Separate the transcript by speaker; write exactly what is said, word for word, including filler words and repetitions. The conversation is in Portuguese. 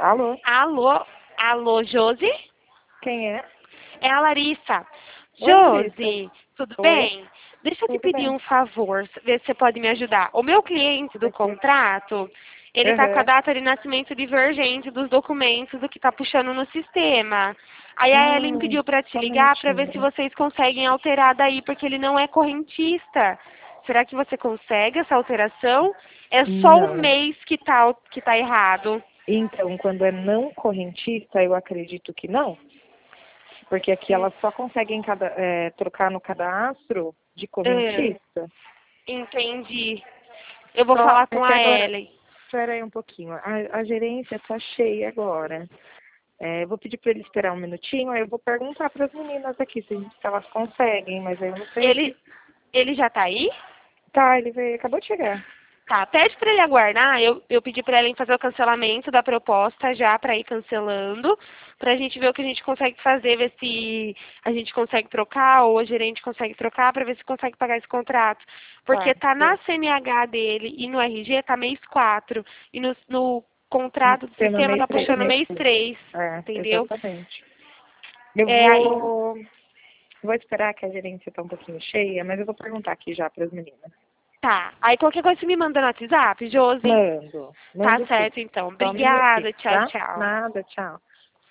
Speaker 1: Alô?
Speaker 2: Alô? Alô, Josi?
Speaker 1: Quem é?
Speaker 2: É a Larissa.
Speaker 1: Oi, Larissa.
Speaker 2: Josi, tudo
Speaker 1: Oi,
Speaker 2: bem? Deixa eu te
Speaker 1: tudo
Speaker 2: pedir
Speaker 1: bem.
Speaker 2: um favor, ver se você pode me ajudar. O meu cliente do contrato, ele está com a
Speaker 1: Aham.
Speaker 2: data de nascimento divergente dos documentos do que está puxando no sistema. Aí a Ellen
Speaker 1: Hum,
Speaker 2: pediu para te
Speaker 1: só um
Speaker 2: ligar para ver se
Speaker 1: minutinho.
Speaker 2: vocês conseguem alterar daí, porque ele não é correntista. Será que você consegue essa alteração? É só o
Speaker 1: Não.
Speaker 2: mês que está que tá errado.
Speaker 1: Então, quando é não correntista, eu acredito que não. Porque aqui
Speaker 2: Hum,
Speaker 1: elas só conseguem cada, é, trocar no cadastro de
Speaker 2: é,
Speaker 1: correntista.
Speaker 2: entendi. Eu vou
Speaker 1: Só
Speaker 2: falar
Speaker 1: é
Speaker 2: com
Speaker 1: que
Speaker 2: a
Speaker 1: agora,
Speaker 2: Ellen.
Speaker 1: espera aí um pouquinho. A, a gerência tá cheia agora. É, eu vou pedir para ele esperar um minutinho, aí eu vou perguntar para as meninas aqui se, se elas conseguem, mas aí eu não sei se...
Speaker 2: Ele, ele já tá aí?
Speaker 1: Tá, ele veio, acabou de chegar.
Speaker 2: Tá, pede para ele aguardar. Eu, eu pedi para Ellen fazer o cancelamento da proposta já para ir cancelando, para a gente ver o que a gente consegue fazer, ver se a gente consegue trocar ou a gerente consegue trocar para ver se consegue pagar esse contrato. Porque
Speaker 1: Tá,
Speaker 2: tá na
Speaker 1: sim.
Speaker 2: C N H dele e no R G tá mês quatro e no, no
Speaker 1: No
Speaker 2: contrato do
Speaker 1: sistema
Speaker 2: sistema
Speaker 1: mês
Speaker 2: tá
Speaker 1: três.
Speaker 2: puxando mês três,
Speaker 1: É,
Speaker 2: entendeu?
Speaker 1: exatamente. Eu
Speaker 2: É, aí,
Speaker 1: vou, vou esperar que a gerência tá um pouquinho cheia, mas eu vou perguntar aqui já para as meninas.
Speaker 2: tá. Aí qualquer coisa você me manda no WhatsApp, Josi?
Speaker 1: Mando,
Speaker 2: Tá
Speaker 1: mando sim.
Speaker 2: certo, então.
Speaker 1: Só um minutinho,
Speaker 2: Obrigada. Tchau,
Speaker 1: tá?
Speaker 2: tchau.
Speaker 1: Nada, tchau.